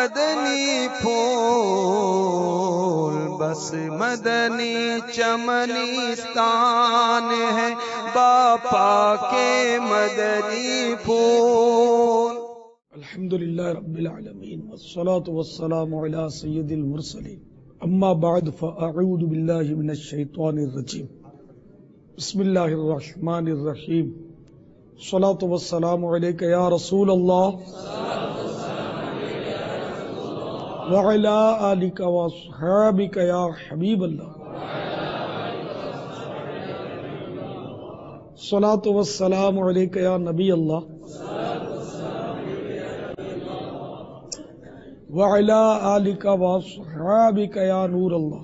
مدنی پھول بس مدنی چمنستان ہے باپا کے مدنی پھول. الحمدللہ رب العالمین والصلاة والسلام علی سید المرسلین اما بعد فاعوذ باللہ من الشیطان الرجیم بسم اللہ الرحمن الرحیم الصلاة والسلام علیک یا رسول اللہ وعلی آلک واصحابک یا حبیب اللہ الصلاة والسلام علیک یا نبی اللہ وعلی آلک واصحابک یا نور اللہ.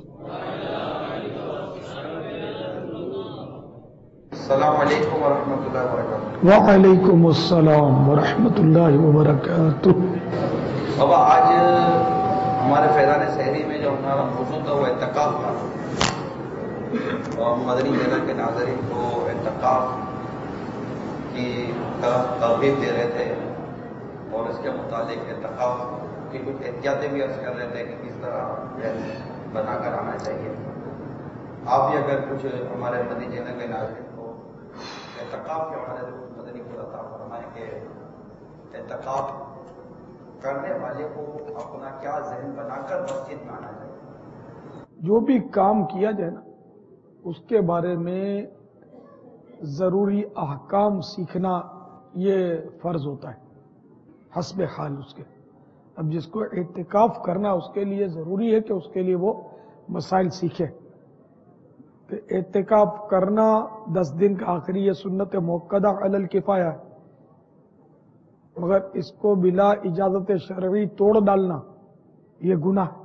السلام علیکم ورحمۃ اللہ وبرکاتہ. وعلیکم السلام ورحمۃ اللہ وبرکاتہ. بابا آج ہمارے فیضان سحری میں جو ہمارا موضوع تھا وہ اعتکاف تھا اور مدنی میلہ کے ناظرین کو اعتکاف کی طرف ترغیب دے رہے تھے اور اس کے متعلق اعتکاف کی کچھ احتیاطیں بھی عرض کر رہے تھے کہ کس طرح بنا کر آنا چاہیے. آپ بھی اگر کچھ ہمارے مدنی چینل کے ناظرین کو اعتکاف کے حوالے سے کچھ مدنی کو عطا فرمائیں کہ اعتکاف کرنے والے کو اپنا کیا ذہن بنا کر مسجد میں آنا چاہیے. جو بھی کام کیا جائے نا اس کے بارے میں ضروری احکام سیکھنا یہ فرض ہوتا ہے حسب حال اس کے. اب جس کو اعتکاف کرنا اس کے لیے ضروری ہے کہ اس کے لیے وہ مسائل سیکھے. کہ اعتکاف کرنا 10 دن کا آخری یہ سنت موقدہ علی الکفایہ ہے، مگر اس کو بلا اجازت شرعی توڑ ڈالنا یہ گناہ ہے.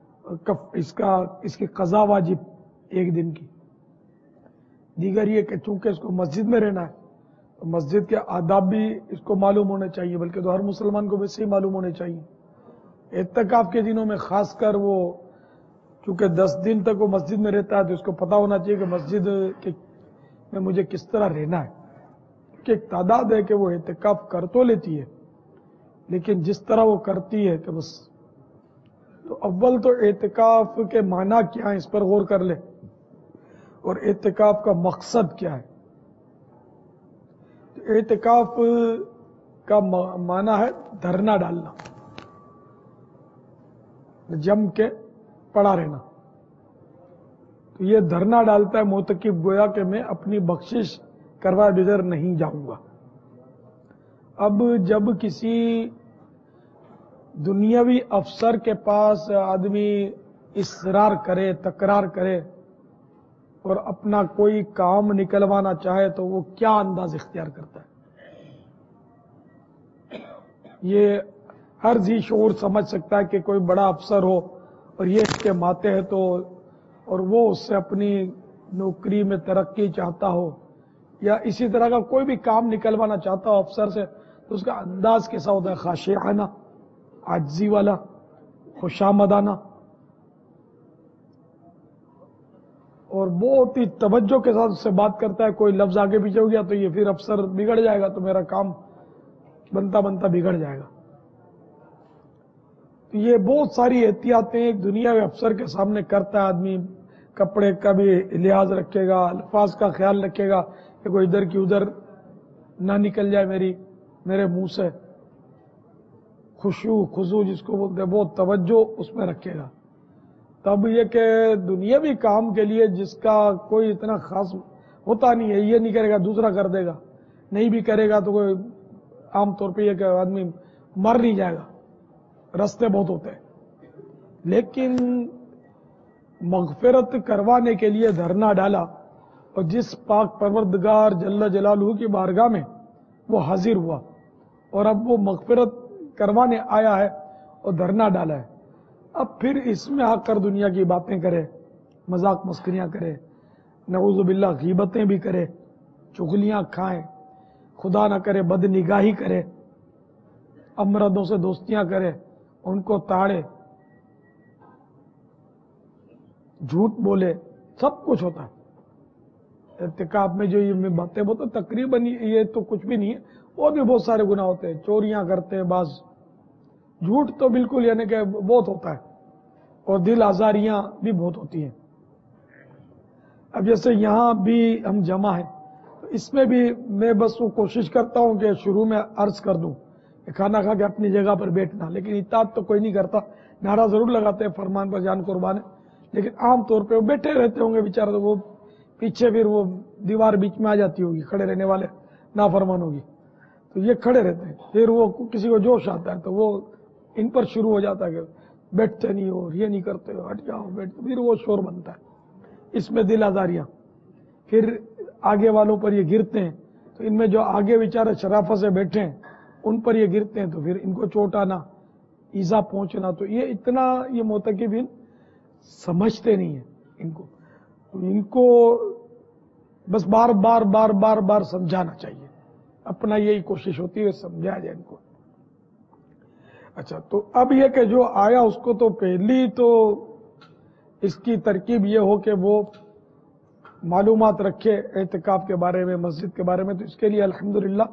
اس کی قضا واجب 1 دن کی. دیگر یہ کہ چونکہ اس کو مسجد میں رہنا ہے تو مسجد کے آداب بھی اس کو معلوم ہونے چاہیے، بلکہ تو ہر مسلمان کو ویسے ہی معلوم ہونے چاہیے. اعتکاف کے دنوں میں خاص کر وہ چونکہ 10 دن تک وہ مسجد میں رہتا ہے تو اس کو پتا ہونا چاہیے کہ مسجد میں مجھے کس طرح رہنا ہے. کہ ایک تعداد ہے کہ وہ اعتکاف کر تو لیتی ہے لیکن جس طرح وہ کرتی ہے کہ بس. تو اول تو اعتکاف کے معنی کیا ہے اس پر غور کر لے اور اعتکاف کا مقصد کیا ہے. اعتکاف کا معنی ہے دھرنا ڈالنا، جم کے پڑا رہنا. تو یہ دھرنا ڈالتا ہے معتکف گویا کہ میں اپنی بخشش کروائے بغیر نہیں جاؤں گا. اب جب کسی دنیاوی افسر کے پاس آدمی اصرار کرے، تکرار کرے اور اپنا کوئی کام نکلوانا چاہے تو وہ کیا انداز اختیار کرتا ہے. یہ ہر ذی شعور سمجھ سکتا ہے کہ کوئی بڑا افسر ہو اور یہ اس کے ماتے ہے تو اور وہ اس سے اپنی نوکری میں ترقی چاہتا ہو یا اسی طرح کا کوئی بھی کام نکلوانا چاہتا ہو افسر سے تو اس کا انداز کیسا ہوتا ہے؟ خاشعانہ، عاجزی والا، خوشامدانہ اور بہت ہی توجہ کے ساتھ اس سے بات کرتا ہے. کوئی لفظ آگے پیچھے ہو گیا تو یہ پھر افسر بگڑ جائے گا تو میرا کام بنتا بنتا بگڑ جائے گا. تو یہ بہت ساری احتیاطیں ایک دنیا میں افسر کے سامنے کرتا ہے آدمی. کپڑے کا بھی لحاظ رکھے گا، الفاظ کا خیال رکھے گا کہ کوئی ادھر کی ادھر نہ نکل جائے میرے منہ سے. خشوع خضوع جس کو بولتے ہیں بہت توجہ اس میں رکھے گا. تب یہ کہ دنیاوی کام کے لیے جس کا کوئی اتنا خاص ہوتا نہیں ہے یہ نہیں کرے گا دوسرا کر دے گا، نہیں بھی کرے گا تو کوئی عام طور پہ یہ کہ آدمی مر نہیں جائے گا، رستے بہت ہوتے ہیں. لیکن مغفرت کروانے کے لیے دھرنا ڈالا اور جس پاک پروردگار جل جلالہ کی بارگاہ میں وہ حاضر ہوا اور اب وہ مغفرت کروانے آیا ہے اور دھرنا ڈالا ہے. اب پھر اس میں آ کر دنیا کی باتیں کرے، مذاق مسکریاں کرے، نعوذ باللہ غیبتیں بھی کرے، چغلیاں کھائیں، خدا نہ کرے بد نگاہی کرے، امردوں سے دوستیاں کرے، ان کو تاڑے، جھوٹ بولے، سب کچھ ہوتا ہے. اعتکاف میں جو یہ باتیں بولتے تقریباً یہ تو کچھ بھی نہیں ہے، اور بھی بہت سارے گناہ ہوتے ہیں. چوریاں کرتے ہیں بعض، جھوٹ تو بالکل یعنی کہ بہت ہوتا ہے اور دل آزاریاں بھی بہت ہوتی ہیں. اب جیسے یہاں بھی ہم جمع ہیں تو اس میں بھی میں بس وہ کوشش کرتا ہوں کہ شروع میں عرض کر دوں کہ کھانا کھا کے اپنی جگہ پر بیٹھنا، لیکن اطاعت تو کوئی نہیں کرتا. نعرہ ضرور لگاتے ہیں فرمان پر جان قربان ہے، لیکن عام طور پہ وہ بیٹھے رہتے ہوں گے بیچارے، تو وہ پیچھے پھر وہ دیوار بیچ میں آ جاتی ہوگی، کھڑے رہنے والے نافرمان ہوگی تو یہ کھڑے رہتے ہیں. پھر وہ کسی کو جوش آتا ہے تو وہ ان پر شروع ہو جاتا ہے کہ بیٹھتے نہیں ہو، یہ نہیں کرتے ہو، ہٹ جاؤ بیٹھتے، پھر وہ شور بنتا ہے. اس میں دل آزاریاں، پھر آگے والوں پر یہ گرتے ہیں تو ان میں جو آگے بیچارے شرافت سے بیٹھے ہیں ان پر یہ گرتے ہیں تو پھر ان کو چوٹ آنا، ایزا پہنچنا. تو یہ اتنا یہ معتکفین سمجھتے نہیں ہیں ان کو بس بار بار بار بار بار سمجھانا چاہیے. اپنا یہی کوشش ہوتی ہے سمجھایا جائے ان کو. اچھا، تو اب یہ کہ جو آیا اس کو تو پہلی تو اس کی ترکیب یہ ہو کہ وہ معلومات رکھے اعتکاف کے بارے میں، مسجد کے بارے میں. تو اس کے لیے الحمدللہ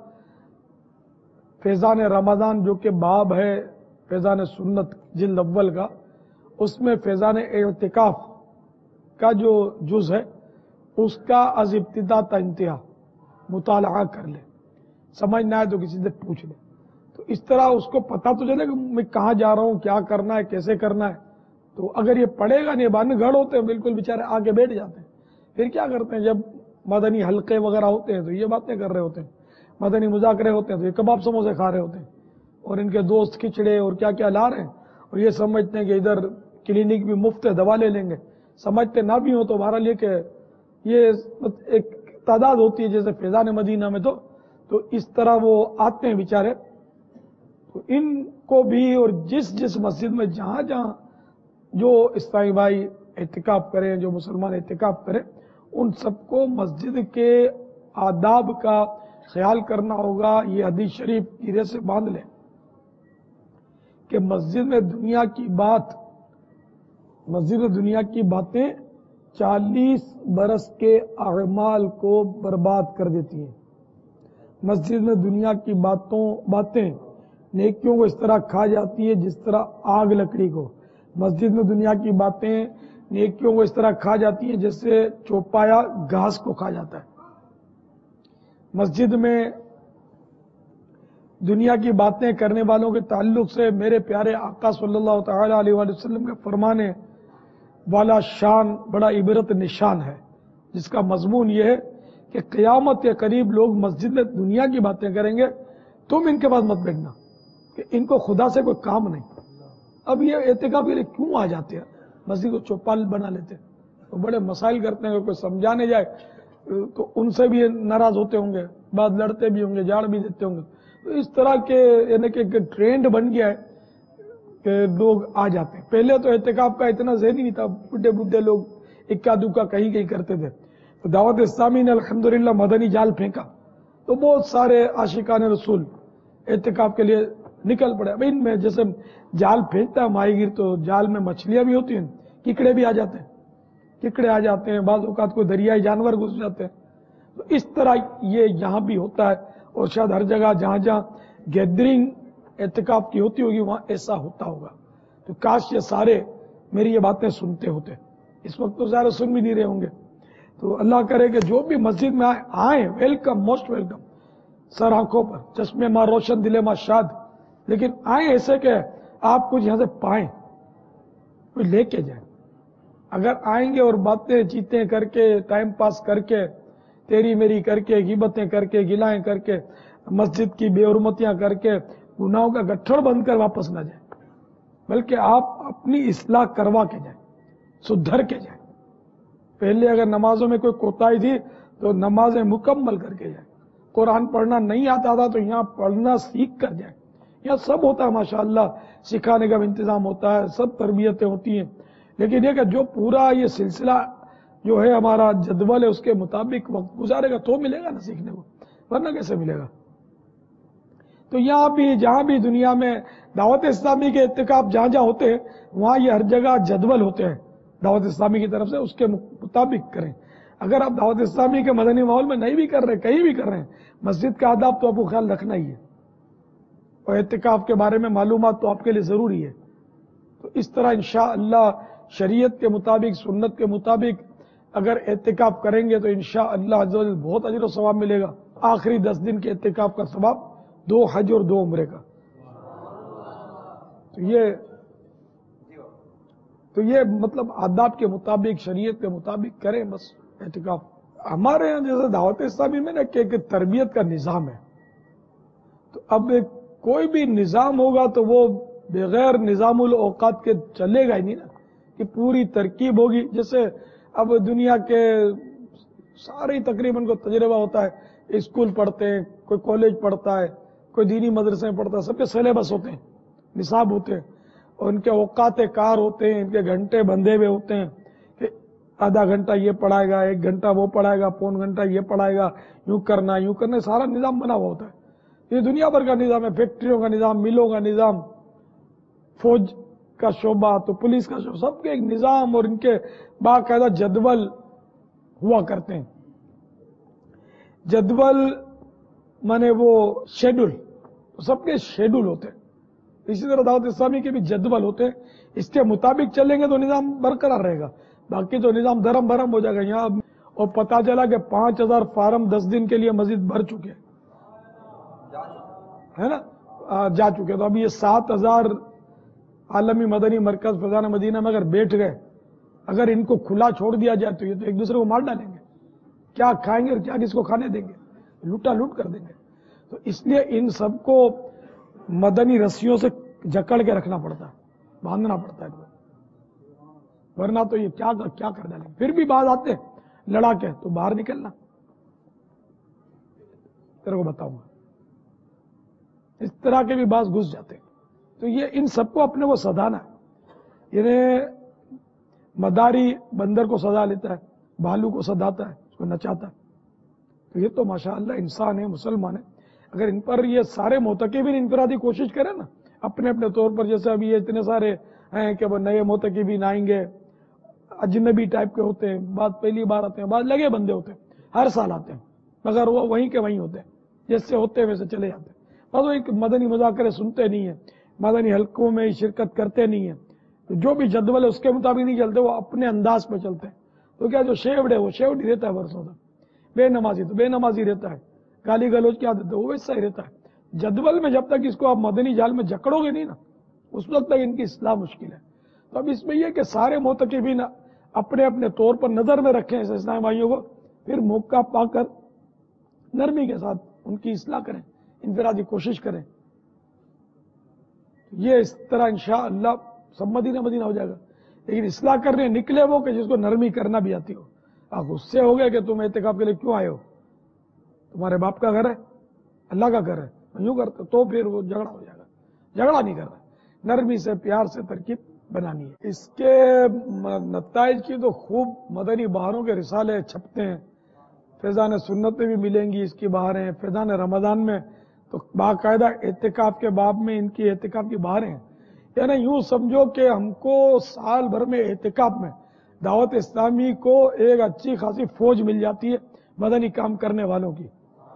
فیضان رمضان جو کہ باب ہے فیضان سنت جلد اول کا، اس میں فیضان اعتکاف کا جو جز ہے اس کا از ابتدا تا انتہا مطالعہ کر لے. سمجھ نہ آئے تو کسی سے پوچھ لے، تو اس طرح اس کو پتہ تو چلے کہ میں کہاں جا رہا ہوں، کیا کرنا ہے، کیسے کرنا ہے. تو اگر یہ پڑھے گا نہیں، بان گڑھ ہوتے ہیں بالکل بیچارے آگے بیٹھ جاتے ہیں. پھر کیا کرتے ہیں جب مدنی حلقے وغیرہ ہوتے ہیں تو یہ باتیں کر رہے ہوتے ہیں، مدنی مذاکرے ہوتے ہیں تو یہ کباب سموسے کھا رہے ہوتے ہیں اور ان کے دوست کھچڑے اور کیا کیا لا رہے ہیں، اور یہ سمجھتے ہیں کہ ادھر کلینک بھی مفت ہے، دوا لے لیں گے. سمجھتے نہ بھی ہو تو بہرحال یہ کہ یہ ایک تعداد ہوتی ہے جیسے فیضان مدینہ میں تو اس طرح وہ آتے ہیں بیچارے. تو ان کو بھی اور جس مسجد میں جہاں جہاں جو اسلامی بھائی اعتکاف کریں، جو مسلمان اعتکاف کریں، ان سب کو مسجد کے آداب کا خیال کرنا ہوگا. یہ حدیث شریف گرے سے باندھ لیں کہ مسجد میں دنیا کی باتیں 40 برس کے اعمال کو برباد کر دیتی ہیں. مسجد میں دنیا کی باتیں نیکیوں کو اس طرح کھا جاتی ہے جس طرح آگ لکڑی کو. مسجد میں دنیا کی باتیں نیکیوں کو اس طرح کھا جاتی ہیں جیسے چوپایا گھاس کو کھا جاتا ہے. مسجد میں دنیا کی باتیں کرنے والوں کے تعلق سے میرے پیارے آقا صلی اللہ تعالی علیہ وآلہ وسلم کے فرمانے والا شان بڑا عبرت نشان ہے، جس کا مضمون یہ ہے کہ قیامت کے قریب لوگ مسجد میں دنیا کی باتیں کریں گے، تم ان کے پاس مت بیٹھنا کہ ان کو خدا سے کوئی کام نہیں. اب یہ اعتکاف کے لیے کیوں آ جاتے ہیں، مسجد کو چوپال بنا لیتے ہیں، تو بڑے مسائل کرتے ہیں. کوئی سمجھانے جائے تو ان سے بھی ناراض ہوتے ہوں گے، بعد لڑتے بھی ہوں گے، جاڑ بھی دیتے ہوں گے. تو اس طرح کے یعنی کہ ٹرینڈ بن گیا ہے کہ لوگ آ جاتے ہیں. پہلے تو اعتکاف کا اتنا ذہن ہی نہیں تھا، بڈھے لوگ اکا دکا کہیں کرتے تھے. تو دعوت اسلامی نے الحمدللہ مدنی جال پھینکا تو بہت سارے عاشقان رسول اعتکاف کے لیے نکل پڑے. اب ان میں جیسے جال پھینکتا ہے ماہی گیر تو جال میں مچھلیاں بھی ہوتی ہیں، ککڑے بھی آ جاتے ہیں، بعض اوقات کوئی دریائی جانور گھس جاتے ہیں. تو اس طرح یہ یہاں بھی ہوتا ہے اور شاید ہر جگہ جہاں جہاں گیدرنگ اعتکاف کی ہوتی ہوگی وہاں ایسا ہوتا ہوگا. تو کاش یہ سارے میری یہ باتیں سنتے ہوتے. اس وقت تو ظاہر سن بھی نہیں رہے ہوں گے. تو اللہ کرے کہ جو بھی مسجد میں آئیں ویلکم، موسٹ ویلکم، سر آنکھوں پر، چشمے ماں روشن دلے ماں شاد. لیکن آئیں ایسے کہ آپ کچھ یہاں سے پائیں، کوئی لے کے جائیں. اگر آئیں گے اور باتیں چیتیں کر کے، ٹائم پاس کر کے، تیری میری کر کے، غیبتیں کر کے، گلائیں کر کے، مسجد کی بے حرمتیاں کر کے، گناہوں کا گٹھڑ بند کر واپس نہ جائیں، بلکہ آپ اپنی اصلاح کروا کے جائیں، سدھر کے جائیں. پہلے اگر نمازوں میں کوئی کوتاہی تھی تو نمازیں مکمل کر کے جائیں. قرآن پڑھنا نہیں آتا تھا تو یہاں پڑھنا سیکھ کر جائیں. یہاں سب ہوتا ہے ماشاءاللہ، سکھانے کا انتظام ہوتا ہے، سب تربیتیں ہوتی ہیں. لیکن یہ کہ جو پورا یہ سلسلہ جو ہے ہمارا جدول ہے اس کے مطابق وقت گزارے گا تو ملے گا نا سیکھنے کو، ورنہ کیسے ملے گا. تو یہاں بھی جہاں بھی دنیا میں دعوت اسلامی کے اعتکاف جہاں جہاں ہوتے ہیں وہاں یہ ہر جگہ جدول ہوتے ہیں دعوت اسلامی کی طرف سے، اس کے مطابق کریں. اگر آپ دعوت اسلامی کے مدنی ماحول میں نہیں بھی کر رہے، کہیں بھی کر رہے ہیں، مسجد کا آداب تو آپ کو خیال رکھنا ہی ہے. اور اعتکاف کے بارے میں معلومات تو آپ کے لیے ضروری ہے. تو اس طرح انشاءاللہ شریعت کے مطابق، سنت کے مطابق اگر اعتکاف کریں گے تو انشاءاللہ عز و جل بہت اجر و ثواب ملے گا. آخری 10 دن کے اعتکاف کا ثواب 2 حج اور 2 عمرے کا. تو یہ مطلب آداب کے مطابق، شریعت کے مطابق کریں بس اعتکاف. ہمارے یہاں جیسے دعوت اسلامی میں نا کہ تربیت کا نظام ہے، تو اب کوئی بھی نظام ہوگا تو وہ بغیر نظام الاوقات کے چلے گا ہی نہیں نا، کہ پوری ترکیب ہوگی. جیسے اب دنیا کے سارے تقریباً کو تجربہ ہوتا ہے، اسکول پڑھتے ہیں، کوئی کالج پڑھتا ہے، کوئی دینی مدرسے میں پڑھتا ہے، سب کے سلیبس ہوتے ہیں، نصاب ہوتے ہیں، اور ان کے اوقات کار ہوتے ہیں، ان کے گھنٹے بندھے ہوئے ہوتے ہیں کہ آدھا گھنٹہ یہ پڑھائے گا، 1 گھنٹہ وہ پڑھائے گا، پون گھنٹہ یہ پڑھائے گا، یوں کرنا، سارا نظام بنا ہوا ہوتا ہے. یہ دنیا بھر کا نظام ہے، فیکٹریوں کا نظام، ملوں کا نظام، فوج کا شعبہ، تو پولیس کا شعبہ، سب کے ایک نظام اور ان کے باقاعدہ جدول ہوا کرتے ہیں. جدول مانے وہ شیڈول، سب کے شیڈول ہوتے ہیں. اسی طرح دعوت اسلامی کے بھی جدول ہوتے ہیں، اس کے مطابق چلیں گے تو نظام برقرار رہے گا. باقی تو نظام دھرم بھرم ہو جائے گا یہاں. اور پتا چلا کہ 5000 فارم 10 دن کے لیے مزید بھر چکے ہے نا، جا چکے. تو اب یہ 7000 عالمی مدنی مرکز فیضان مدینہ میں اگر بیٹھ گئے، اگر ان کو کھلا چھوڑ دیا جائے تو یہ تو ایک دوسرے کو مار ڈالیں گے. کیا کھائیں گے اور کیا کس کو کھانے دیں گے، لوٹا لوٹ کر دیں گے. تو اس لیے ان سب کو مدنی رسیوں سے جکڑ کے رکھنا پڑتا ہے، باندھنا پڑتا ہے، ورنہ تو یہ کیا کر ڈالیں گے. پھر بھی بعض آتے ہیں لڑا کے تو باہر نکلنا، تیرے کو بتاؤں گا. اس طرح کے بھی بعض گھس جاتے ہیں. تو یہ ان سب کو اپنے کو سدانا ہے. یعنی مداری بندر کو سدا لیتا ہے، بھالو کو سداتا ہے، اس کو نچاتا ہے. تو یہ تو ماشاءاللہ انسان ہے، مسلمان ہے. اگر ان پر یہ سارے معتکفین انفرادی کوشش کریں نا اپنے اپنے طور پر، جیسے ابھی یہ اتنے سارے ہیں کہ وہ نئے معتکفین آئیں گے، اجنبی ٹائپ کے ہوتے ہیں، بعض پہلی بار آتے ہیں، بعض لگے بندے ہوتے ہیں، ہر سال آتے ہیں، مگر وہ وہیں کے وہیں ہوتے ہیں، جیسے ہوتے ہیں ویسے چلے جاتے ہیں. بس وہ ایک مدنی مذاکرے سنتے نہیں ہیں، مدنی حلقوں میں شرکت کرتے نہیں ہیں. تو جو بھی جدول ہے اس کے مطابق نہیں چلتے، وہ اپنے انداز پہ چلتے ہیں. تو کیا جو شیوڈ ہے وہ شیوڈ ہی رہتا ہے برسوں تک، بے نمازی تو بے نمازی رہتا ہے، گالی گلوچ کی عادت ہے وہ ویسا ہی رہتا ہے. جدول میں جب تک اس کو آپ مدنی جال میں جکڑو گے نہیں نا، اس وقت تک ان کی اصلاح مشکل ہے. تو اب اس میں یہ کہ سارے معتکفین اپنے اپنے طور پر نظر میں رکھیں اس اسلام بھائیوں کو، پھر موقع پا کر نرمی کے ساتھ ان کی اصلاح کریں، انفرادی کوشش کریں. یہ اس طرح انشاءاللہ سب مدینہ مدینہ ہو جائے گا. لیکن اصلاح کرنے نکلے وہ کہ جس کو نرمی کرنا بھی آتی ہو. آپ غصے ہو گئے کہ تم اعتکاف کے لیے کیوں آئے ہو، تمہارے باپ کا گھر ہے، اللہ کا گھر ہے، یوں کرتے تو پھر وہ جھگڑا ہو جائے گا. جھگڑا نہیں کرنا، نرمی سے پیار سے ترکیب بنانی ہے. اس کے نتائج کی تو خوب مدنی بہاروں کے رسالے چھپتے ہیں، فیضان سنت میں بھی ملیں گی اس کی بہاریں، فیضان رمضان میں تو باقاعدہ اعتکاف کے باب میں ان کی اعتکاف کی بہاریں ہیں. یعنی یوں سمجھو کہ ہم کو سال بھر میں اعتکاف میں دعوت اسلامی کو ایک اچھی خاصی فوج مل جاتی ہے مدنی کام کرنے والوں کی.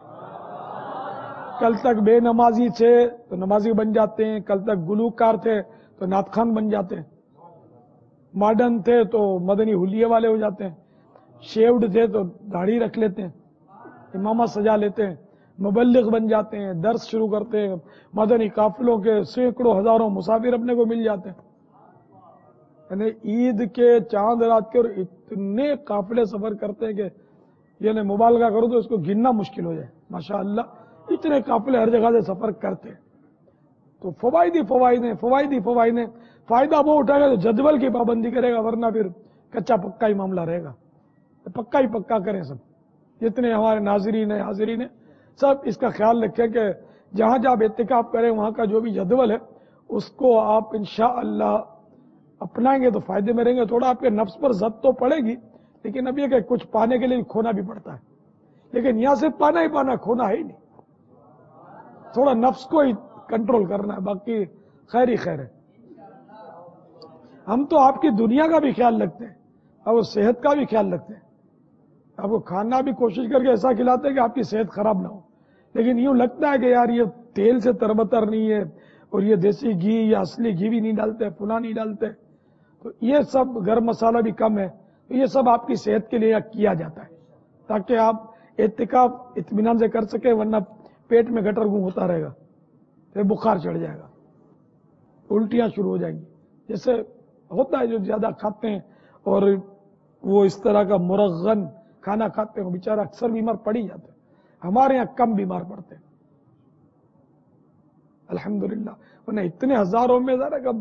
کل تک بے نمازی تھے تو نمازی بن جاتے ہیں، کل تک گلوکار تھے تو نعت خوان بن جاتے ہیں، ماڈرن تھے تو مدنی حلیے والے ہو جاتے ہیں، شیوڈ تھے تو داڑھی رکھ لیتے ہیں، امامہ سجا لیتے ہیں، مبلغ بن جاتے ہیں، درس شروع کرتے ہیں، مدنی قافلوں کے سینکڑوں ہزاروں مسافر اپنے کو مل جاتے ہیں. یعنی عید کے چاند رات کے اور اتنے قافلے سفر کرتے ہیں کہ یعنی مبالغہ کرو تو اس کو گننا مشکل ہو جائے. ماشاءاللہ اتنے قافلے ہر جگہ سے سفر کرتے ہیں. تو فوائد ہیں. فائدہ وہ اٹھائے گا تو جدول کی پابندی کرے گا، ورنہ پھر کچا پکا ہی معاملہ رہے گا. پکا ہی پکا کریں سب، جتنے ہمارے ناظرین ہیں حاضرین ہیں سب اس کا خیال رکھیں کہ جہاں جہاں آپ اعتکاف کریں وہاں کا جو بھی جدول ہے اس کو آپ انشاءاللہ اپنائیں گے تو فائدے میں رہیں گے. تھوڑا آپ کے نفس پر زد تو پڑے گی، لیکن اب یہ کہ کچھ پانے کے لیے کھونا بھی پڑتا ہے. لیکن یہاں سے پانا ہی پانا، کھونا ہے ہی نہیں. تھوڑا نفس کو ہی کنٹرول کرنا ہے، باقی خیر ہی خیر ہے. ہم تو آپ کی دنیا کا بھی خیال رکھتے ہیں اور صحت کا بھی خیال رکھتے ہیں. آپ کو کھانا بھی کوشش کر کے ایسا کھلاتے ہیں کہ آپ کی صحت خراب نہ ہو. لیکن یوں لگتا ہے کہ یار یہ تیل سے تربتر نہیں ہے اور یہ دیسی گھی یا اصلی گھی بھی نہیں ڈالتے، پنا نہیں ڈالتے، تو یہ سب گرم مسالہ بھی کم ہے، تو یہ سب آپ کی صحت کے لیے کیا جاتا ہے تاکہ آپ اعتکاف اطمینان سے کر سکے، ورنہ پیٹ میں گٹر گوں ہوتا رہے گا، پھر بخار چڑھ جائے گا، الٹیاں شروع ہو جائیں گی، جیسے ہوتا ہے جو زیادہ کھاتے ہیں اور وہ اس طرح کا مرغن کھانا کھاتے ہیں، وہ بیچارہ اکثر بیمار پڑ ہی جاتے ہیں۔ ہمارے یہاں کم بیمار پڑتے ہیں الحمدللہ، ورنہ اتنے ہزاروں میں ذرا کب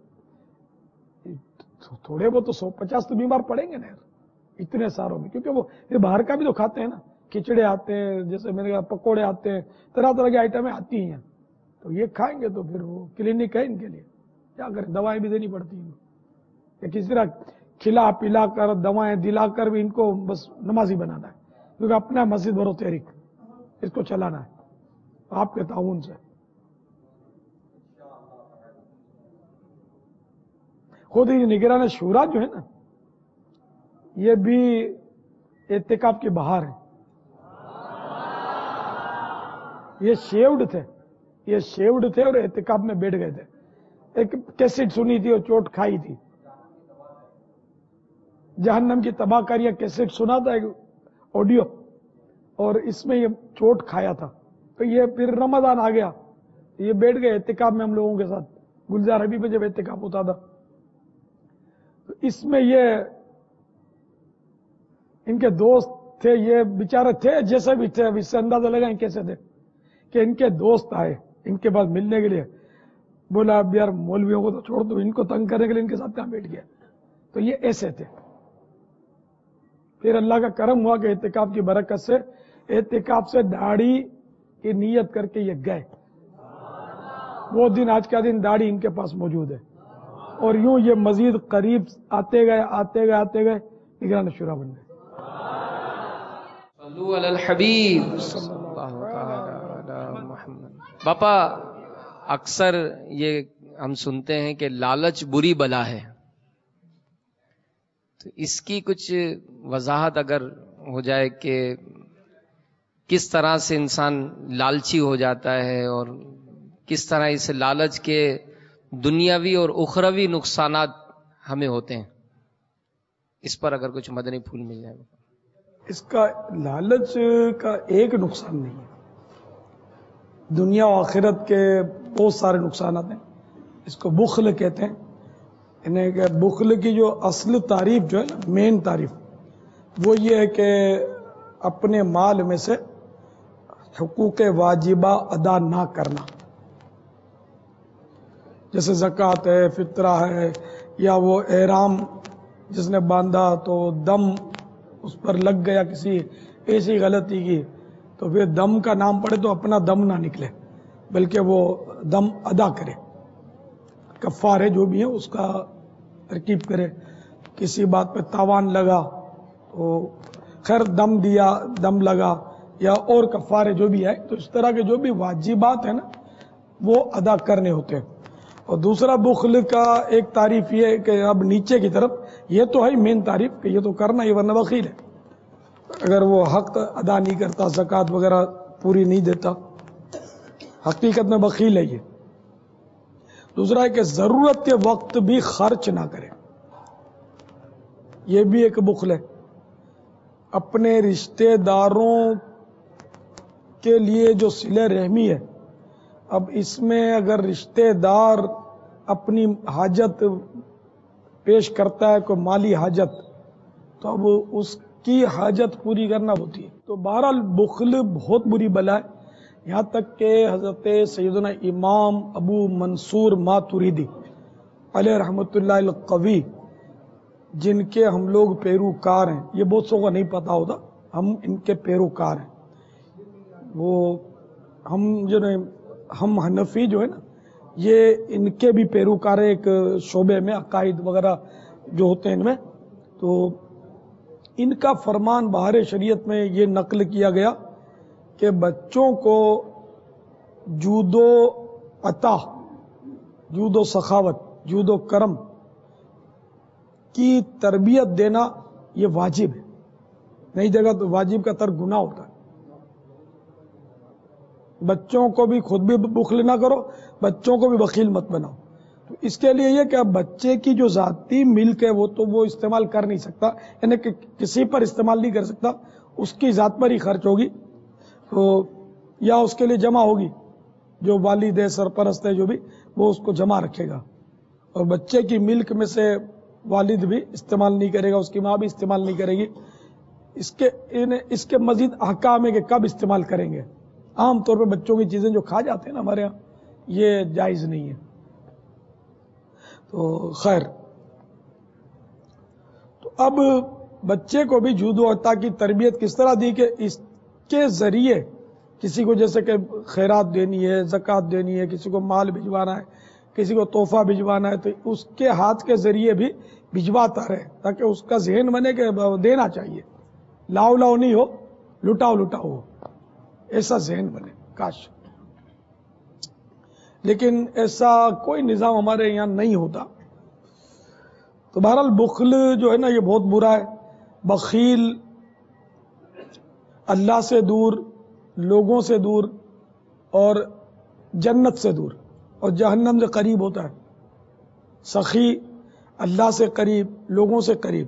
تھوڑے بہت تو 150 تو بیمار پڑیں گے نا اتنے ساروں میں، کیونکہ وہ یہ باہر کا بھی تو کھاتے ہیں نا، کھچڑے آتے ہیں، جیسے میں نے کہا پکوڑے آتے ہیں، طرح طرح کی آئٹمیں آتی ہیں، تو یہ کھائیں گے تو پھر وہ کلینک ہے ان کے لیے، کیا کریں، دوائیں بھی دینی پڑتی ہیں کہ کسی طرح کھلا پلا کر دوائیں دلا کر بھی ان کو بس نمازی بنانا ہے، کیونکہ اپنا مسجد برو تحریک اس کو چلانا ہے آپ کے تعاون سے۔ خود ہی نگران شورا جو ہے نا، یہ بھی اعتکاف کے باہر ہے، یہ شیوڈ تھے اور اعتکاف میں بیٹھ گئے تھے، ایک کیسٹ سنی تھی اور چوٹ کھائی تھی، جہنم کی تباہ کاریاں کیسٹ سنا تھا ایک آڈیو، اور اس میں یہ چوٹ کھایا تھا، تو یہ پھر رمضان آ گیا، یہ بیٹھ گئے اعتکاف میں ہم لوگوں کے ساتھ، گلزار حبیب میں جب اعتکاف ہوتا تھا، تو اس میں یہ ان کے دوست تھے، یہ بیچارے تھے جیسے بھی تھے، اب اس سے اندازہ لگائیں کیسے تھے، کہ ان کے دوست آئے ان کے پاس ملنے کے لیے، بولا اب یار مولویوں کو تو چھوڑ دو، ان کو تنگ کرنے کے لیے ان کے ساتھ کہاں بیٹھ گیا، تو یہ ایسے تھے۔ پھر اللہ کا کرم ہوا کہ اعتکاف کی برکت سے اعتکاف سے داڑھی کی نیت کر کے یہ گئے، وہ دن آج کا دن داڑھی ان کے پاس موجود ہے، اور یوں یہ مزید قریب آتے گئے نگران شورا بن گئے۔ صلو علی الحبیب صلی اللہ تعالی علی محمد۔ باپا اکثر یہ ہم سنتے ہیں کہ لالچ بری بلا ہے، تو اس کی کچھ وضاحت اگر ہو جائے کہ کس طرح سے انسان لالچی ہو جاتا ہے اور کس طرح اس لالچ کے دنیاوی اور اخروی نقصانات ہمیں ہوتے ہیں، اس پر اگر کچھ مدنی پھول مل جائے۔ اس کا لالچ کا ایک نقصان نہیں ہے، دنیا و آخرت کے بہت سارے نقصانات ہیں، اس کو بخل کہتے ہیں، انہیں کہ بخل کی جو اصل تعریف جو ہے نا، مین تعریف وہ یہ ہے کہ اپنے مال میں سے حقوق واجبہ ادا نہ کرنا، جیسے زکوٰۃ ہے، فطرہ ہے، یا وہ احرام جس نے باندھا تو دم اس پر لگ گیا کسی ایسی غلطی کی، تو پھر دم کا نام پڑے تو اپنا دم نہ نکلے بلکہ وہ دم ادا کرے، کفارے جو بھی ہے اس کا ترکیب کرے، کسی بات پہ تاوان لگا تو خیر دم دیا، دم لگا، یا اور کفارے جو بھی ہے، تو اس طرح کے جو بھی واجبات ہیں نا وہ ادا کرنے ہوتے ہیں۔ اور دوسرا بخل کا ایک تعریف یہ ہے کہ اب نیچے کی طرف یہ تو ہے مین تعریف کہ یہ تو کرنا ہی، ورنہ بخیل ہے، اگر وہ حق ادا نہیں کرتا، زکوٰۃ وغیرہ پوری نہیں دیتا، حقیقت میں بخیل ہے یہ۔ دوسرا ہے کہ ضرورت کے وقت بھی خرچ نہ کرے، یہ بھی ایک بخل ہے، اپنے رشتہ داروں کے لیے جو صلہ رحمی ہے، اب اس میں اگر رشتہ دار اپنی حاجت پیش کرتا ہے، کوئی مالی حاجت، تو اب اس کی حاجت پوری کرنا ہوتی ہے، تو بہرحال بخل بہت بری بلا ہے، یہاں تک کہ حضرت سیدنا امام ابو منصور ماتریدی علیہ رحمۃ اللہ القوی، جن کے ہم لوگ پیروکار ہیں، یہ بہت سو کو نہیں پتا ہوتا، ہم ان کے پیروکار ہیں، وہ ہم حنفی جو ہے نا، یہ ان کے بھی پیروکار ہیں ایک شعبے میں، عقائد وغیرہ جو ہوتے ہیں ان میں، تو ان کا فرمان بہار شریعت میں یہ نقل کیا گیا کہ بچوں کو جود و عطا، جود و سخاوت، جود و کرم کی تربیت دینا یہ واجب ہے، نہیں دے گا تو واجب کا ترک گناہ ہوتا ہے، بچوں کو بھی خود بھی بخل نہ کرو، بچوں کو بھی بخیل مت بناؤ. تو اس کے لیے یہ کہ اب بچے کی جو ذاتی ملک ہے وہ تو وہ استعمال کر نہیں سکتا، یعنی کہ کسی پر استعمال نہیں کر سکتا، اس کی ذات پر ہی خرچ ہوگی تو یا اس کے لیے جمع ہوگی. جو والد ہے، سرپرست ہے، جو بھی وہ اس کو جمع رکھے گا. اور بچے کی ملک میں سے والد بھی استعمال نہیں کرے گا، اس کی ماں بھی استعمال نہیں کرے گی. اس کے مزید احکام ہے کہ کب استعمال کریں گے. عام طور پہ بچوں کی چیزیں جو کھا جاتے ہیں نا ہمارے ہاں، یہ جائز نہیں ہے. تو خیر، تو اب بچے کو بھی جود و عطا کی تربیت کس طرح دی کہ اس کے ذریعے کسی کو جیسے کہ خیرات دینی ہے، زکوٰۃ دینی ہے، کسی کو مال بھجوانا ہے، کسی کو تحفہ بھجوانا ہے، تو اس کے ہاتھ کے ذریعے بھی بھجواتا رہے تاکہ اس کا ذہن بنے کہ دینا چاہیے، لاؤ لاؤ نہیں ہو، لٹاؤ لٹاؤ ہو، ایسا ذہن بنے. کاش لیکن ایسا کوئی نظام ہمارے یہاں نہیں ہوتا. تو بہرحال بخل جو ہے نا یہ بہت برا ہے. بخیل اللہ سے دور، لوگوں سے دور، اور جنت سے دور اور جہنم سے قریب ہوتا ہے. سخی اللہ سے قریب، لوگوں سے قریب،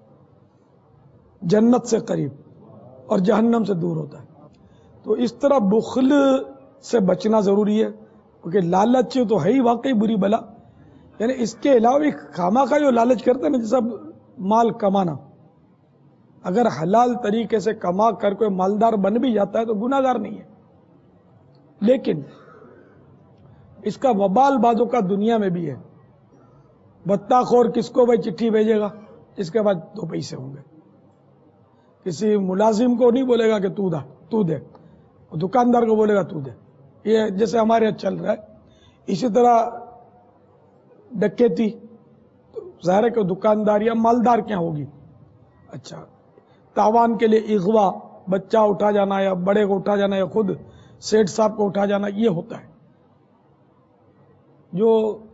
جنت سے قریب اور جہنم سے دور ہوتا ہے. تو اس طرح بخل سے بچنا ضروری ہے، کیونکہ لالچ تو ہے ہی واقعی بری بلا. یعنی اس کے علاوہ بھی خامخواہ جو لالچ کرتے ہیں نا، جیسا مال کمانا، اگر حلال طریقے سے کما کر کوئی مالدار بن بھی جاتا ہے تو گناہ گار نہیں ہے. لیکن اس کا وبال بعضوں کا دنیا میں بھی ہے. بطہ خور کس کو بھائی چٹھی بھیجے گا اس کے بعد 2 پیسے ہوں گے. کسی ملازم کو نہیں بولے گا کہ تو دے، دکاندار کو بولے گا تو دے. یہ جیسے ہمارے یہاں چل رہا ہے. اسی طرح ڈکیتی، ظاہر ہے کہ دکاندار یا مالدار کیا ہوگی. اچھا، تاوان کے لیے اغوا، بچہ اٹھا جانا یا بڑے کو اٹھا جانا یا خود سیٹ صاحب کو اٹھا جانا، یہ ہوتا ہے. جو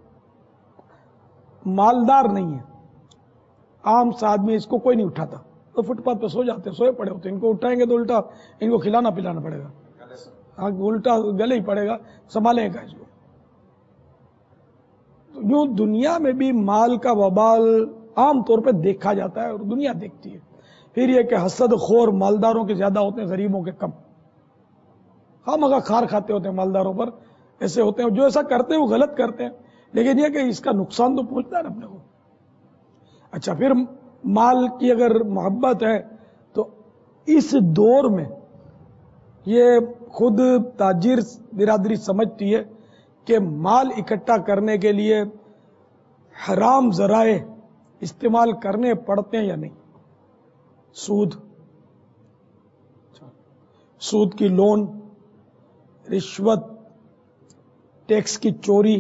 مالدار نہیں ہے، عام سا آدمی، اس کو کوئی نہیں اٹھاتا، تو فٹ پاتھ پہ سو جاتے ہیں، سوئے پڑے ہوتے ہیں. ان کو اٹھائیں گے تو الٹا ان کو کھلانا پلانا پڑے گا، الٹا گلے ہی پڑے گا، سنبھالیں گا اس کو. یوں دنیا میں بھی مال کا وبال عام طور پہ دیکھا جاتا ہے اور دنیا دیکھتی ہے. پھر یہ کہ حسد خور مالداروں کے زیادہ ہوتے ہیں، غریبوں کے کم. خواہ کھار کھاتے ہوتے ہیں مالداروں پر، ایسے ہوتے ہیں جو ایسا کرتے ہیں وہ غلط کرتے ہیں، لیکن یہ کہ اس کا نقصان تو پہنچتا ہے نا اپنے کو. اچھا، پھر مال کی اگر محبت ہے تو اس دور میں یہ خود تاجر برادری سمجھتی ہے کہ مال اکٹھا کرنے کے لیے حرام ذرائع استعمال کرنے پڑتے ہیں یا نہیں. سود کی لون، رشوت، ٹیکس کی چوری،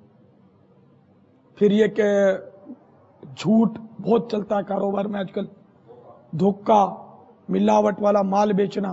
پھر یہ کہ جھوٹ بہت چلتا ہے کاروبار میں آج کل، دھوکہ، ملاوٹ والا مال بیچنا،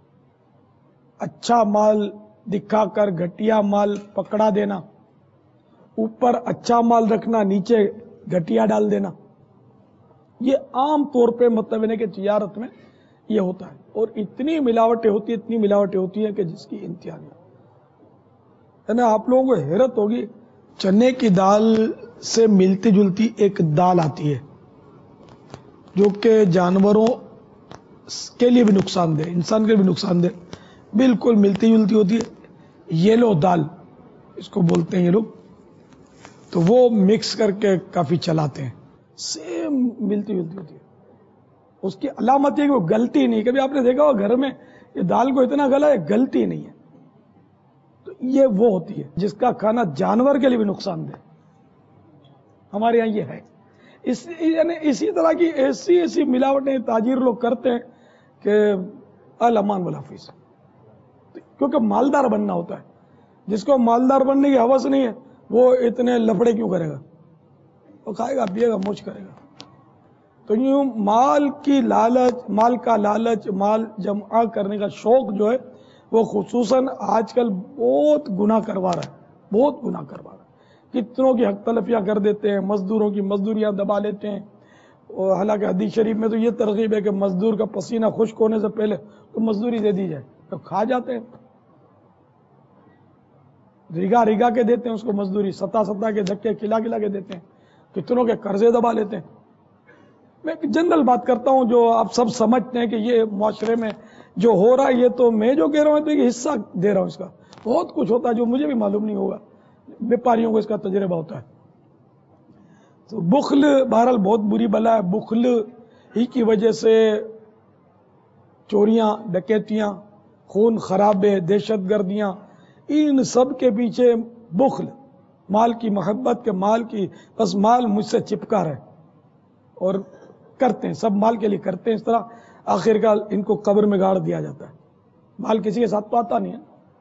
اچھا مال دکھا کر گھٹیا مال پکڑا دینا، اوپر اچھا مال رکھنا نیچے گھٹیا ڈال دینا. یہ عام طور پہ مطلب ہے کہ تجارت میں یہ ہوتا ہے. اور اتنی ملاوٹیں ہوتی ہیں کہ جس کی انتہا نہیں. آپ لوگوں کو حیرت ہوگی، چنے کی دال سے ملتی جلتی ایک دال آتی ہے جو کہ جانوروں کے لیے بھی نقصان دہ، انسان کے لیے بھی نقصان دہ، بالکل ملتی جلتی ہوتی ہے. یلو دال اس کو بولتے ہیں یہ لوگ. تو وہ مکس کر کے کافی چلاتے ہیں، سیم ملتی جلتی ہوتی ہے. اس کی علامت یہ کہ وہ گلتی نہیں. کبھی آپ نے دیکھا ہو گھر میں یہ دال کو اتنا گلا ہے، گلتی نہیں ہے. تو یہ وہ ہوتی ہے جس کا کھانا جانور کے لیے بھی نقصان دہ. ہمارے یہاں یہ ہے. یعنی اسی طرح کی ایسی ملاوٹیں تاجر لوگ کرتے ہیں کہ الامان والحفیظ. کیونکہ مالدار بننا ہوتا ہے. جس کو مالدار بننے کی ہوس نہیں ہے وہ اتنے لفڑے کیوں کرے گا؟ وہ کھائے گا، پیے گا، موج کرے گا. تو یوں مال کی لالچ، مال کا لالچ، مال جمع کرنے کا شوق جو ہے وہ خصوصاً آج کل بہت گناہ کروا رہا ہے، بہت گناہ کروا رہا ہے. کتنوں کی حق تلفیاں کر دیتے ہیں، مزدوروں کی مزدوریاں دبا لیتے ہیں. اور حالانکہ حدیث شریف میں تو یہ ترغیب ہے کہ مزدور کا پسینہ خشک ہونے سے پہلے تو مزدوری دے دی جائے، تو کھا جاتے ہیں. رگا رگا کے دیتے ہیں اس کو مزدوری، ستا ستا کے دھکے کھلا کھلا کے دیتے ہیں، کتنوں کے قرضے دبا لیتے ہیں. میں ایک جنرل بات کرتا ہوں جو آپ سب سمجھتے ہیں کہ یہ معاشرے میں جو ہو رہا ہے، یہ تو میں جو کہہ رہا ہوں تو یہ حصہ دے رہا ہوں اس کا. بہت کچھ ہوتا ہے جو مجھے بھی معلوم نہیں ہوگا، بیپاریوں کو اس کا تجربہ ہوتا ہے. تو بخل بہرحال بہت بری بلا ہے. بخل ہی کی وجہ سے چوریاں، ڈکیتیاں، خون خرابے، دہشت گردیاں، ان سب کے پیچھے بخل، مال کی محبت کے مال کی بس مال مجھ سے چپکا رہے، اور کرتے ہیں سب مال کے لیے کرتے ہیں. اس طرح آخرکار ان کو قبر میں گاڑ دیا جاتا ہے. مال کسی کے ساتھ تو آتا نہیں ہے.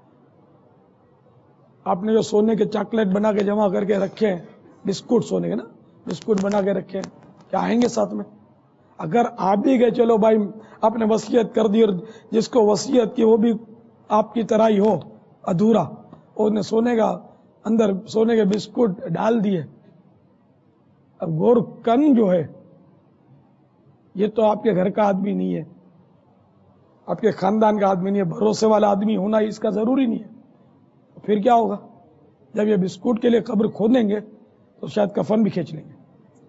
آپ نے جو سونے کے چاکلیٹ بنا کے جمع کر کے رکھے ہیں، بسکٹ سونے کے نا، بسکٹ بنا کے رکھے ہیں، کیا آئیں گے ساتھ میں؟ اگر آپ بھی گئے چلو بھائی آپ نے وصیت کر دی اور جس کو وصیت کی وہ بھی آپ کی طرح ہی ہو ادھورا، اور نے سونے کا اندر سونے کے بسکٹ ڈال دیے. اب گور کن جو ہے یہ تو آپ کے گھر کا آدمی نہیں ہے، آپ کے خاندان کا آدمی نہیں ہے، بھروسے والا آدمی ہونا اس کا ضروری نہیں ہے. پھر کیا ہوگا؟ جب یہ بسکٹ کے لیے قبر کھودیں گے تو شاید کفن بھی کھینچ لیں گے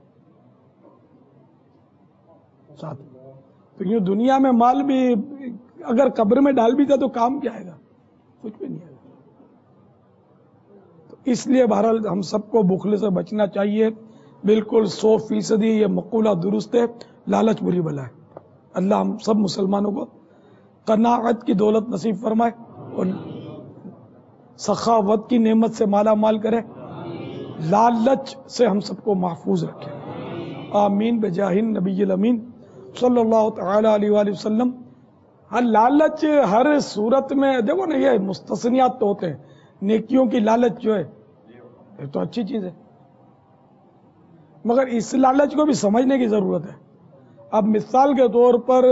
ساتھ. تو یوں دنیا میں مال بھی اگر قبر میں ڈال بھی تھا تو کام کیا آئے گا؟ کچھ بھی نہیں آئے گا. تو اس لیے بہرحال ہم سب کو بخل سے بچنا چاہیے. بالکل 100% یہ مقولہ درست ہے، لالچ بری بلا ہے. اللہ ہم سب مسلمانوں کو قناعت کی دولت نصیب فرمائے اور سخاوت کی نعمت سے مالا مال کرے، لالچ سے ہم سب کو محفوظ رکھے. آمین بجاہ النبی الامین صلی اللہ تعالی علیہ وآلہ وسلم. ہر لالچ ہر صورت میں دیکھو نا، یہ مستثنیات تو ہوتے ہیں. نیکیوں کی لالچ جو ہے یہ تو اچھی چیز ہے، مگر اس لالچ کو بھی سمجھنے کی ضرورت ہے. اب مثال کے طور پر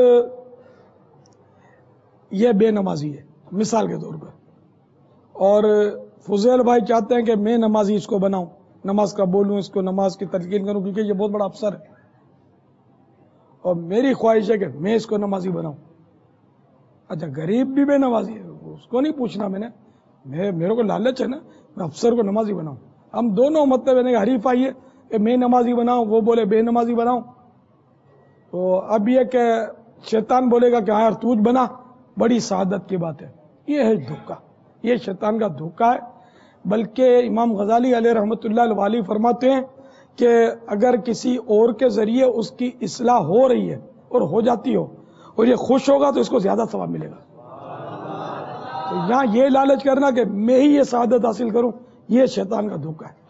یہ بے نمازی ہے، مثال کے طور پر، اور فضیل بھائی چاہتے ہیں کہ میں نمازی اس کو بناؤں، نماز کا بولوں، اس کو نماز کی تلقین کروں کیونکہ یہ بہت بڑا افسر ہے، اور میری خواہش ہے کہ میں اس کو نمازی بناؤں. اچھا غریب بھی بے نمازی ہے، اس کو نہیں پوچھنا میں نے، میرے کو لالچ ہے نا میں افسر کو نمازی بناؤں. ہم دونوں مطلب حریف آئیے کہ میں نمازی بناؤں، وہ بولے بے نمازی بناؤں. تو اب یہ کہ شیطان بولے گا کہ ہاں یار تو بنا، بڑی سعادت کی بات ہے. یہ ہے دھوکہ، یہ شیطان کا دھوکہ ہے. بلکہ امام غزالی علیہ رحمۃ اللہ علیہ فرماتے ہیں کہ اگر کسی اور کے ذریعے اس کی اصلاح ہو رہی ہے اور ہو جاتی ہو اور یہ خوش ہوگا تو اس کو زیادہ ثواب ملے گا. تو یہاں یہ لالچ کرنا کہ میں ہی یہ سعادت حاصل کروں، یہ شیطان کا دھوکہ ہے.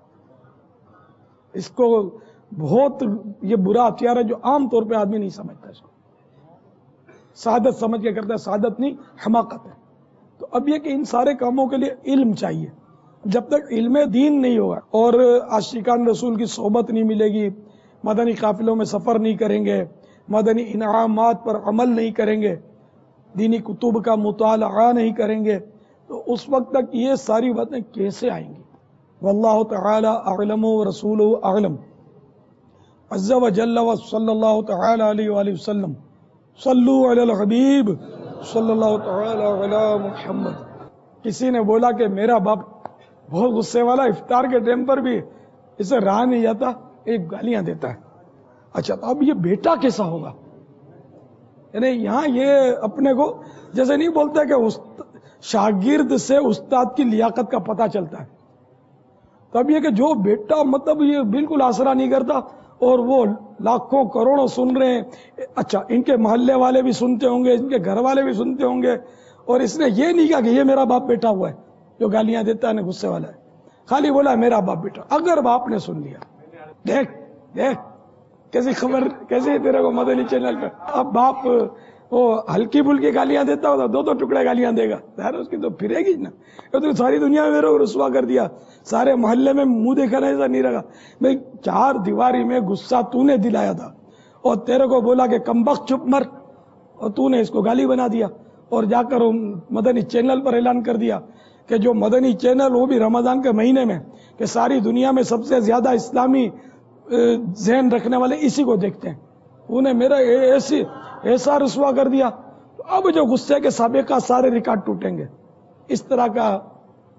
اس کو بہت یہ برا ہتھیار ہے جو عام طور پہ آدمی نہیں سمجھتا. اس کو سعادت سمجھ کے کرتا ہے، سعادت نہیں حماقت ہے. تو اب یہ کہ ان سارے کاموں کے لیے علم چاہیے. جب تک علم دین نہیں ہوگا اور عاشقان رسول کی صحبت نہیں ملے گی، مدنی قافلوں میں سفر نہیں کریں گے، مدنی انعامات پر عمل نہیں کریں گے، دینی کتب کا مطالعہ نہیں کریں گے، تو اس وقت تک یہ ساری باتیں کیسے آئیں گی؟ واللہ تعالی اعلم ورسولہ اعلم. عز وجل وصلی اللہ تعالی علیہ وآلہ وسلم. صلو علی الحبیب صلی اللہ تعالی علی محمد. کسی نے بولا کہ میرا باپ بہت غصے والا، افطار کے ٹائم پر بھی اسے رہا نہیں جاتا، ایک گالیاں دیتا ہے. اچھا تو اب یہ بیٹا کیسا ہوگا؟ یعنی یہاں یہ اپنے کو جیسے نہیں بولتا کہ شاگرد سے استاد کی لیاقت کا پتہ چلتا ہے. تب یہ کہ جو بیٹا مطلب یہ بالکل آسرا نہیں کرتا اور وہ لاکھوں کروڑوں سن رہے ہیں، اچھا ان کے محلے والے بھی سنتے ہوں گے، ان کے گھر والے بھی سنتے ہوں گے، اور اس نے یہ نہیں کہا کہ یہ میرا باپ بیٹا ہوا ہے جو گالیاں دیتا ہے غصے والا ہے، خالی بولا میرا باپ بیٹا. اگر باپ نے سن لیا، دیکھ دیکھ کیسی خبر، کیسے تیرے کو مدنی چینل پہ اب باپ وہ ہلکی پھلکی گالیاں دیتا ہوتا، دو ٹکڑے گالیاں دے گا، ظاہر اس کی تو پھرے گی نا. تو ساری دنیا میں میرے کو رسوا کر دیا، سارے محلے میں منہ دیکھنا ایسا نہیں رہا. بھائی 4 دیواری میں غصہ تو نے دلایا تھا اور تیرے کو بولا کہ کمبخت چپ مر، اور تو نے اس کو گالی بنا دیا اور جا کر مدنی چینل پر اعلان کر دیا کہ جو مدنی چینل وہ بھی رمضان کے مہینے میں کہ ساری دنیا میں سب سے زیادہ اسلامی ذہن رکھنے والے اسی کو دیکھتے ہیں، انہیں میرا ایسا رسوا کر دیا. تو اب جو غصے کے سابقہ سارے ریکارڈ ٹوٹیں گے. اس طرح کا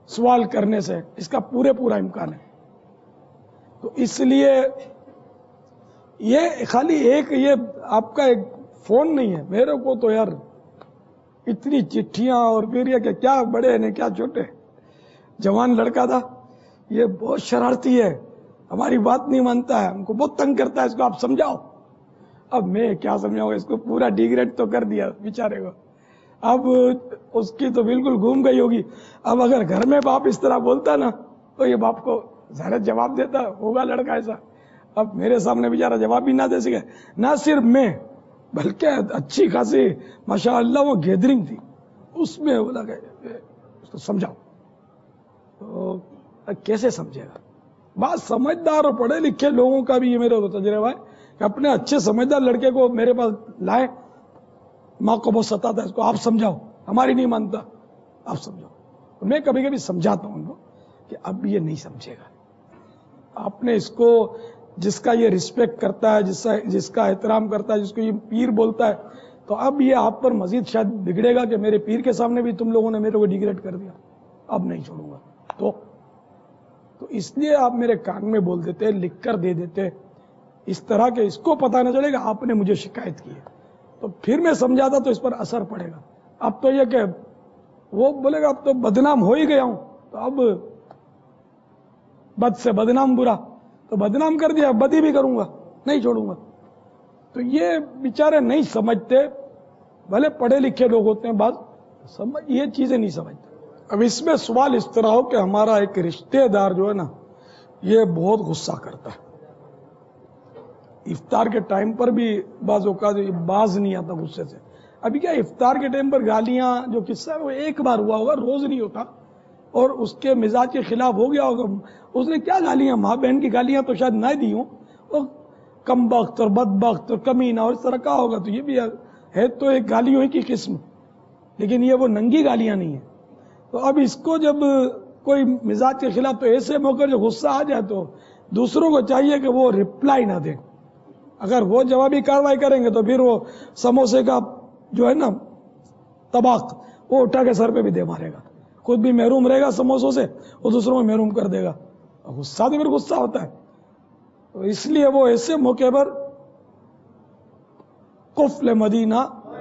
سوال کرنے سے اس کا پورا امکان ہے. تو اس لیے یہ خالی ایک یہ آپ کا ایک فون نہیں ہے. میرے کو تو یار اتنی چٹھیاں اور پھر یہ کہ کیا بڑے ہیں کیا چھوٹے. جوان لڑکا تھا, یہ بہت شرارتی ہے, ہماری بات نہیں مانتا ہے, ہم کو بہت تنگ کرتا ہے, اس کو آپ سمجھاؤ. اب میں کیا سمجھاؤں, اس کو پورا ڈیگریڈ تو کر دیا بیچارے کو. اب اس کی تو بالکل گھوم گئی ہوگی. اب اگر گھر میں باپ اس طرح بولتا نا تو یہ باپ کو ظاہر جواب دیتا ہوگا لڑکا ایسا. اب میرے سامنے بیچارہ جواب بھی نہ دے سکے. نہ صرف میں بلکہ اچھی خاصی ماشاءاللہ وہ گیدرنگ تھی, اس میں بولا کہ اس کو سمجھاؤ. تو کیسے سمجھے گا. بات سمجھدار اور پڑھے لکھے لوگوں کا بھی یہ میرا تجربہ ہے کہ اپنے اچھے سمجھدار لڑکے کو میرے پاس لائے, ماں کو بہت ستاتا ہے, اس کو آپ سمجھاؤ, ہماری نہیں مانتا, آپ سمجھاؤ. میں کبھی کبھی سمجھاتا ہوں ان کو کہ اب یہ نہیں سمجھے گا. آپ نے اس کو, جس کا یہ رسپیکٹ کرتا ہے, جس کا احترام کرتا ہے, جس کو یہ پیر بولتا ہے, تو اب یہ آپ پر مزید شاید بگڑے گا کہ میرے پیر کے سامنے بھی تم لوگوں نے میرے کو ڈیگریڈ کر دیا, اب نہیں چھوڑوں گا. تو اس لیے آپ میرے کان میں بول دیتے, لکھ کر دے دیتے, اس طرح کہ اس کو پتہ نہ چلے گا آپ نے مجھے شکایت کی ہے. تو پھر میں سمجھاتا تو اس پر اثر پڑے گا. اب تو یہ کہ وہ بولے گا اب تو بدنام ہو ہی گیا ہوں, تو اب بد سے بدنام برا, تو بدنام کر دیا, بدی بھی کروں گا, نہیں چھوڑوں گا. تو یہ بیچارے نہیں سمجھتے, بھلے پڑھے لکھے لوگ ہوتے ہیں, بعض یہ چیزیں نہیں سمجھتے. اب اس میں سوال اس طرح ہو کہ ہمارا ایک رشتہ دار جو ہے نا یہ بہت غصہ کرتا ہے. افطار کے ٹائم پر بھی بعض اوقات باز نہیں آتا غصے سے. ابھی کیا افطار کے ٹائم پر گالیاں جو قصہ ہے وہ ایک بار ہوا ہوگا, روز نہیں ہوتا, اور اس کے مزاج کے خلاف ہو گیا ہوگا. اس نے کیا گالیاں, ماں بہن کی گالیاں تو شاید نہ دی ہوں, اور کم بخت اور بد بخت اور کمینہ اور اس طرح کا ہوگا. تو یہ بھی ہے تو ایک گالیوں ہی کی قسم, لیکن یہ وہ ننگی گالیاں نہیں ہیں. تو اب اس کو جب کوئی مزاج کے خلاف, تو ایسے موقع جو غصہ آ جائے تو دوسروں کو چاہیے کہ وہ رپلائی نہ دیں. اگر وہ جوابی کاروائی کریں گے تو پھر وہ سموسے کا جو ہے نا طبق وہ اٹھا کے سر پہ بھی دے مارے گا, خود بھی محروم رہے گا سموسوں سے, اور دوسروں کو محروم کر دے گا. غصہ تو پھر غصہ ہوتا ہے. تو اس لیے وہ ایسے موقع پر قفل مدینہ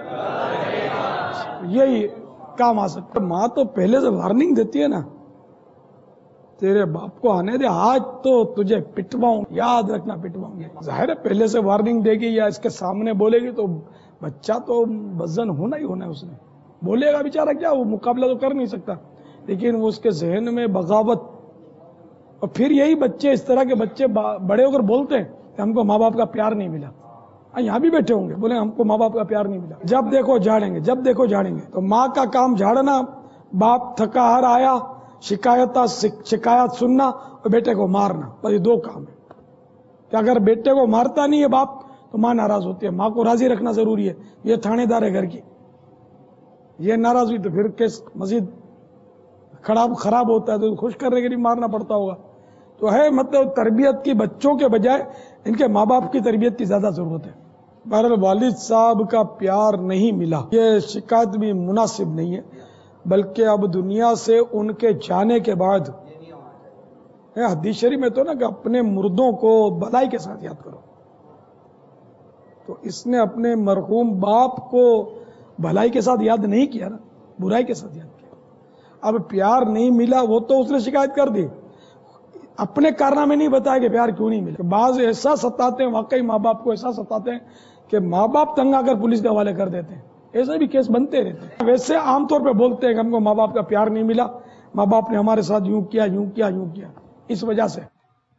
یہی کام آ سکتا. ماں تو پہلے سے وارننگ دیتی ہے نا, تیرے باپ کو آنے دے, آج تو تجھے پٹواؤں, یاد رکھنا پٹواؤں گے. ظاہر ہے پہلے سے وارننگ دے گی یا اس کے سامنے بولے گی تو بچہ تو بزن ہونا ہی ہونا ہے. اس نے بولے گا بیچارہ, کیا وہ مقابلہ تو کر نہیں سکتا, لیکن وہ اس کے ذہن میں بغاوت. اور پھر یہی بچے, اس طرح کے بچے بڑے ہو کر بولتے ہیں کہ ہم کو ماں باپ کا پیار نہیں ملا. یہاں بھی بیٹھے ہوں گے, بولے ہم کو ماں باپ کا پیار نہیں ملا, جب دیکھو جھاڑیں گے, جب دیکھو جھاڑیں گے. تو ماں کا کام جھاڑنا, باپ تھکا ہار آیا شکایت سننا, اور بیٹے کو مارنا, بس یہ دو کام ہے. کہ اگر بیٹے کو مارتا نہیں ہے باپ تو ماں ناراض ہوتی ہے. ماں کو راضی رکھنا ضروری ہے, یہ تھانے دار ہے گھر کی, یہ ناراض ہوئی تو پھر کیس مزید خراب ہوتا ہے, تو خوش کرنے کے لیے مارنا پڑتا ہوگا. تو ہے مطلب تربیت کی بچوں کے بجائے ان کے ماں باپ کی تربیت کی زیادہ ضرورت ہے. بہرحال والد صاحب کا پیار نہیں ملا, یہ شکایت بھی مناسب نہیں ہے, بلکہ اب دنیا سے ان کے جانے کے بعد حدیث شریف میں تو نا کہ اپنے مردوں کو بھلائی کے ساتھ یاد کرو. تو اس نے اپنے مرحوم باپ کو بھلائی کے ساتھ یاد نہیں کیا نا, برائی کے ساتھ یاد کیا. اب پیار نہیں ملا وہ تو اس نے شکایت کر دی, اپنے کارنامے نہیں بتایا کہ پیار کیوں نہیں ملا. بعض ایسا ستاتے ہیں, واقعی ماں باپ کو ایسا ستاتے ہیں کہ ماں باپ تنگ آ کر پولیس کے حوالے کر دیتے ہیں. ایسے بھی کیس بنتے رہتے ہیں. ویسے عام طور پہ بولتے ہیں کہ ہم کو ماں باپ کا پیار نہیں ملا, ماں باپ نے ہمارے ساتھ یوں کیا یوں کیا یوں کیا, اس وجہ سے.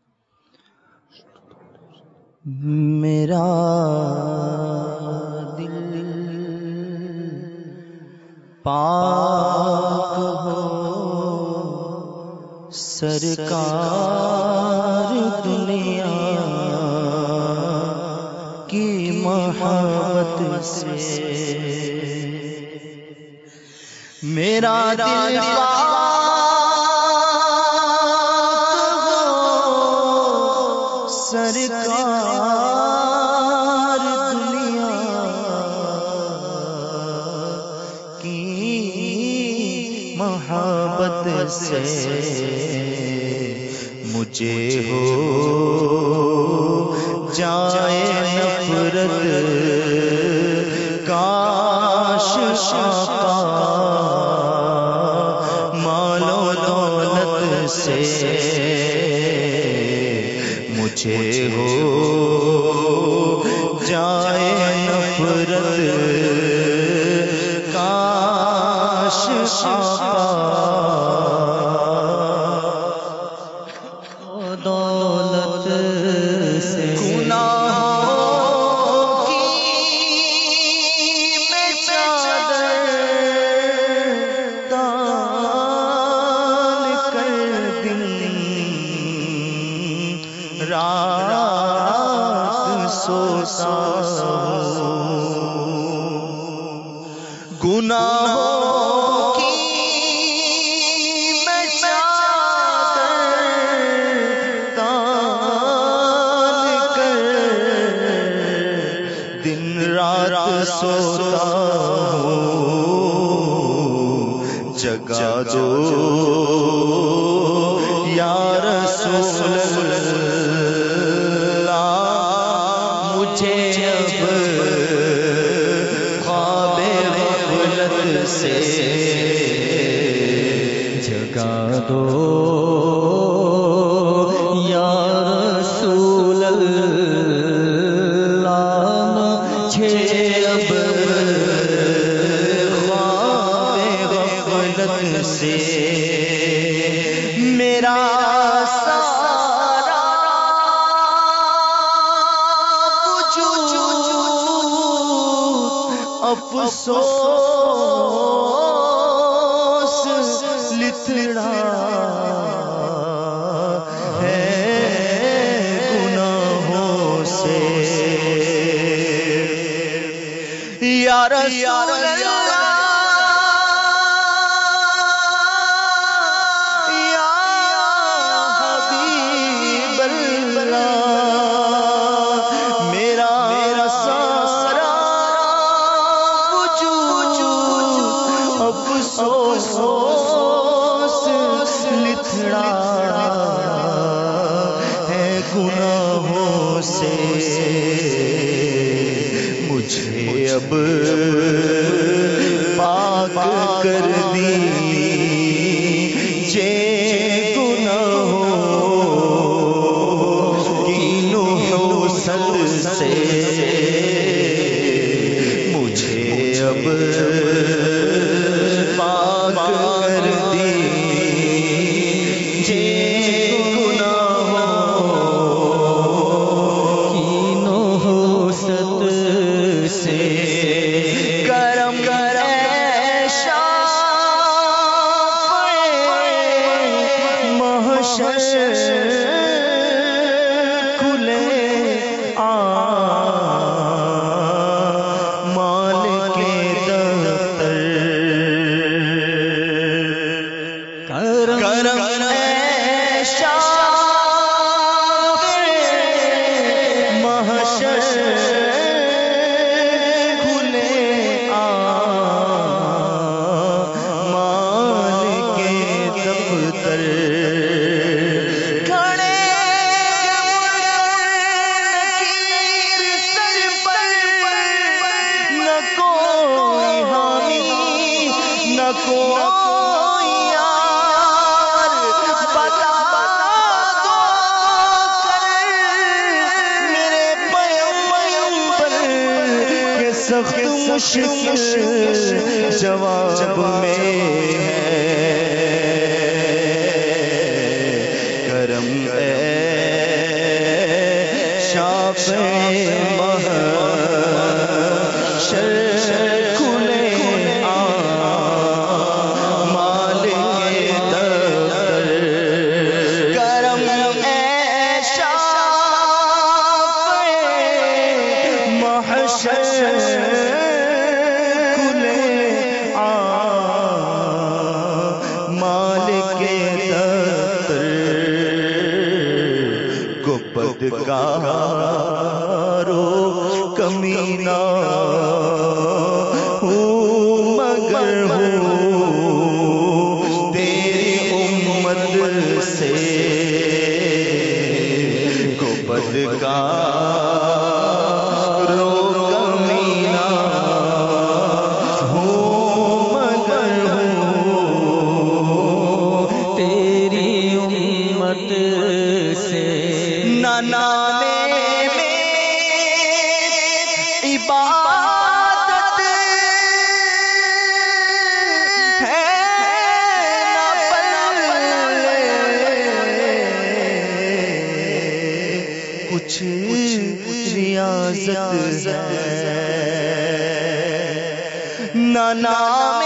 میرا دل پاک ہو سرکار دنیا کی محبت سے. میرا دل سرکار دنیا کی محبت سے مجھے ہو جائے نفرت، کاش آقا مال و دولت سے مجھے ہو جائے نفرت، کاش آقا دولت سے گناہوں کی میں چادر تان کر دن رات سوتا ہوں، گناہوں کی میں چادر تان کر دن رات سوتا ہوں، جگا دو یا رسول اللہ مجھے اب خواب غفلت سے جگا دو یا رسول اللہ مجھے اب خواب غفلت سے، میرا سارا وجود افسوس لتڑا ہے گناہوں سے، یا رسول اللہ یا حبیب اللہ، میرا سارا وجود افسوس لتھڑا ہے گناہوں سے، مجھے اب پاک کر دیجئے گناہوں کی نحوست سے، مجھے اب پاک کر دیجئے گناہوں کی نحوست سے، کرم محشر کھلے مال کے دفتر، کرم محشر کھلے مال کے دفتر، کوئی یار بتا دو کر میرے پیغمبر کے سخت مشکل جواب میں ہے، کرم اے شافع محشر بدکارو کمینہ ہوں مگر ہوں کچھ ریاضت ہے، نہ نام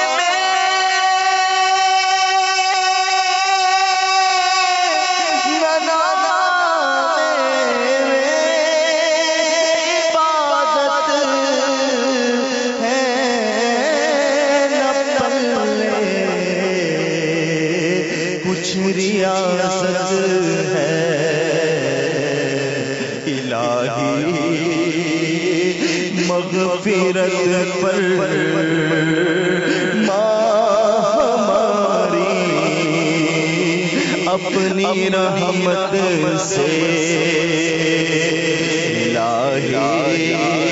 ریاست ہے، الہی مغفرت پر ہماری اپنی رحمت سے، الہی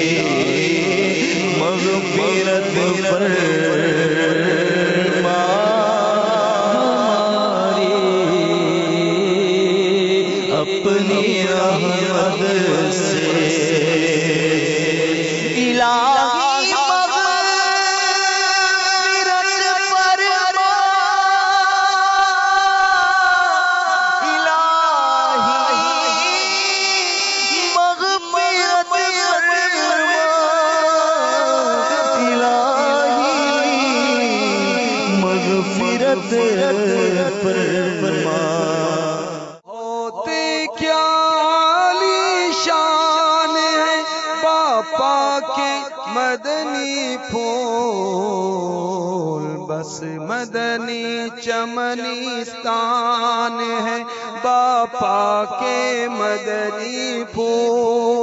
مغفرت پر اپنی رحمت سے، الہی مغفرت فرما، الہی مغفرت فرما، الہی مغفرت فرما۔ کیا عالی شان ہے باپا کے مدنی پھول، بس مدنی چمنستان ہے باپا کے مدنی پھول۔